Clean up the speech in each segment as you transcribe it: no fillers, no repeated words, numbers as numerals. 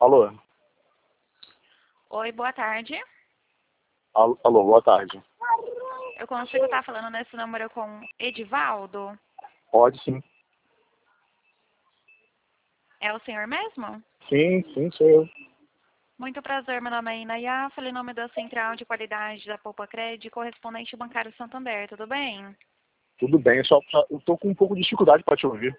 Alô? Oi, boa tarde. Alô, boa tarde. Eu consigo estar falando nesse número com Edivaldo? Pode sim. É o senhor mesmo? Sim, sou eu. Muito prazer, meu nome é Inaya, falei em nome da Central de Qualidade da Poupa Crédito, correspondente bancário Santander, tudo bem? Tudo bem, eu tô com um pouco de dificuldade para te ouvir.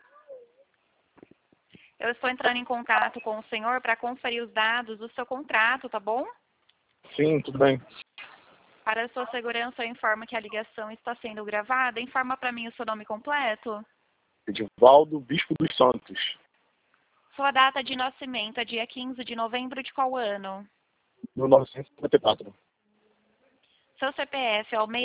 Eu estou entrando em contato com o senhor para conferir os dados do seu contrato, tá bom? Sim, tudo bem. Para a sua segurança, eu informo que a ligação está sendo gravada. Informa para mim o seu nome completo. Edivaldo Bispo dos Santos, Sua data de nascimento é dia 15 de novembro de qual ano? 1954. Seu CPF é o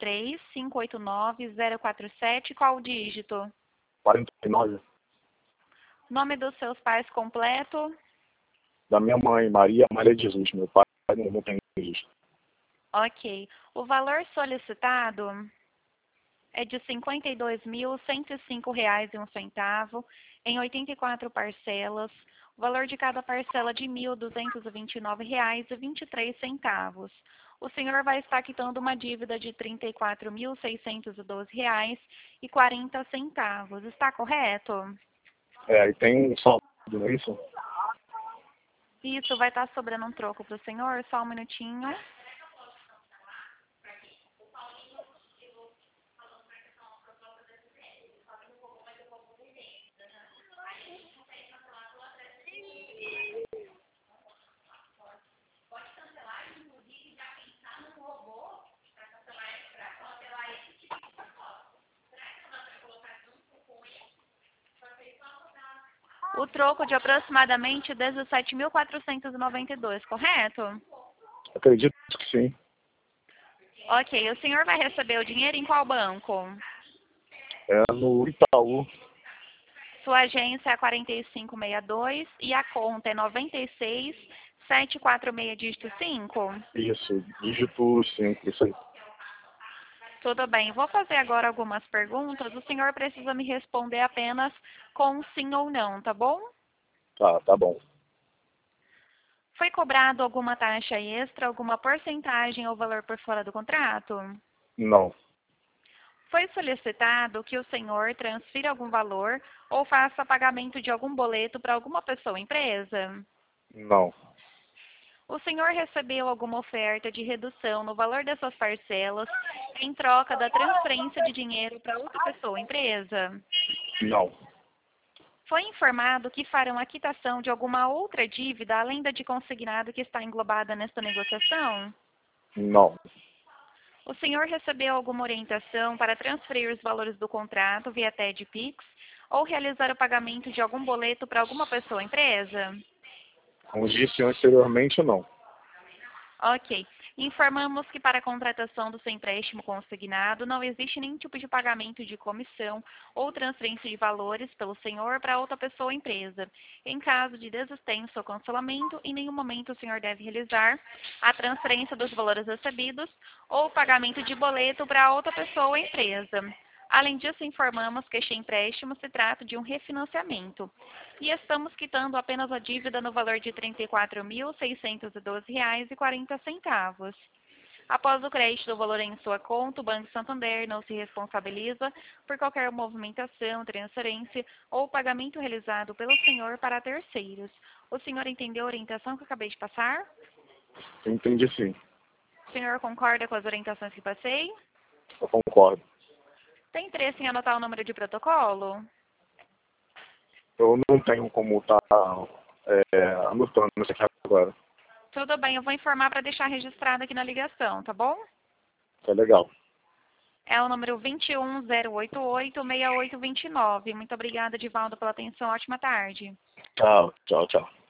603-589-047, qual o dígito? 49. Nome dos seus pais completo? Da minha mãe, Maria de Jesus. Meu pai não tem registro. Ok. O valor solicitado é de R$ 52.105,01 em 84 parcelas. O valor de cada parcela é de R$ 1.229,23. O senhor vai estar quitando uma dívida de R$ 34.612,40. Está correto? E tem um saldo, não é isso? Isso, vai estar sobrando um troco para o senhor. Só um minutinho. O troco de aproximadamente 17.492, correto? Acredito que sim. Ok, o senhor vai receber o dinheiro em qual banco? É no Itaú. Sua agência é 4562 e a conta é 96746 dígito 5? Isso, dígito 5, isso aí. Tudo bem, vou fazer agora algumas perguntas. O senhor precisa me responder apenas com sim ou não, tá bom? Tá bom. Foi cobrado alguma taxa extra, alguma porcentagem ou valor por fora do contrato? Não, Foi solicitado que o senhor transfira algum valor ou faça pagamento de algum boleto para alguma pessoa ou empresa? não, O senhor recebeu alguma oferta de redução no valor das suas parcelas em troca da transferência de dinheiro para outra pessoa ou empresa? não, Foi informado que farão a quitação de alguma outra dívida além da de consignado que está englobada nesta negociação? não, O senhor recebeu alguma orientação para transferir os valores do contrato via TED Pix ou realizar o pagamento de algum boleto para alguma pessoa ou empresa? como disse anteriormente, não. Ok. Informamos que para a contratação do seu empréstimo consignado não existe nenhum tipo de pagamento de comissão ou transferência de valores pelo senhor para outra pessoa ou empresa. Em caso de desistência ou cancelamento, em nenhum momento o senhor deve realizar a transferência dos valores recebidos ou o pagamento de boleto para outra pessoa ou empresa. Além disso, informamos que este empréstimo se trata de um refinanciamento e estamos quitando apenas a dívida no valor de R$ 34.612,40. Após o crédito do valor em sua conta, o Banco Santander não se responsabiliza por qualquer movimentação, transferência ou pagamento realizado pelo senhor para terceiros. O senhor entendeu a orientação que eu acabei de passar? Eu entendi sim. O senhor concorda com as orientações que passei? Eu concordo. Tem interesse em anotar o número de protocolo? Eu não tenho como estar anotando isso aqui agora. Tudo bem, eu vou informar para deixar registrado aqui na ligação, tá bom? Tá legal. É o número 21088-6829. Muito obrigada, Divaldo, pela atenção. Ótima tarde. Tchau.